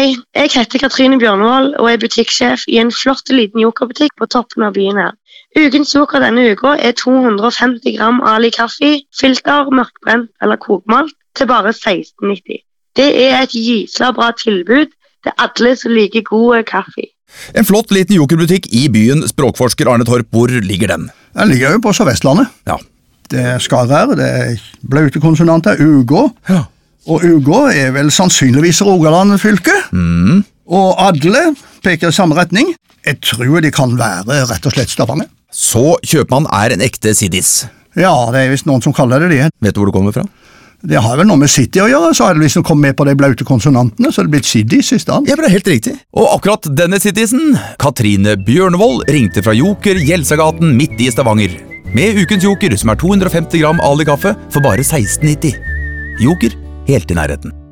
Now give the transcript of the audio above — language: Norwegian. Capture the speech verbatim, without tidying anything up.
Hei, jeg heter Katrine Bjørnevold og er butikksjef i en flott liten jokerbutikk på toppen av byen her. Ukens joker denne uka er to hundre og femti gram Ali kaffe, filter, mørkbrent eller kokmalt til bare seksten nitti. Det er et gysla bra tilbud til alle som liker god kaffe. En flott liten jokerbutikk i byen. Språkforsker Arne Torp, hvor ligger den? Den ligger jo på Sør-Vestlandet. Ja. Det er skarrer, det er blaute konsonanter, Ugå. Ja. Og Ugå er vel sannsynligvis Rogaland fylke. Mm. Og Adle peker i samme retning. Jeg tror de kan være rett og slett Stavanger. Så kjøpmann er en ekte siddis. Ja, det er visst noen som kaller det det. Vet du hvor det kommer fra? Det har vel noe med City å gjøre, så har det liksom kommet med på de blaute konsonantene, så det er blitt Siddis i stedet. Ja, men det er helt riktig. Og akkurat denne siddisen, Katrine Bjørnevold, ringte fra Joker Gjelsagaten midt i Stavanger. Med ukens joker, som er to hundre og femti gram Ali kaffe, for bare seksten nitti. Joker, helt i nærheten.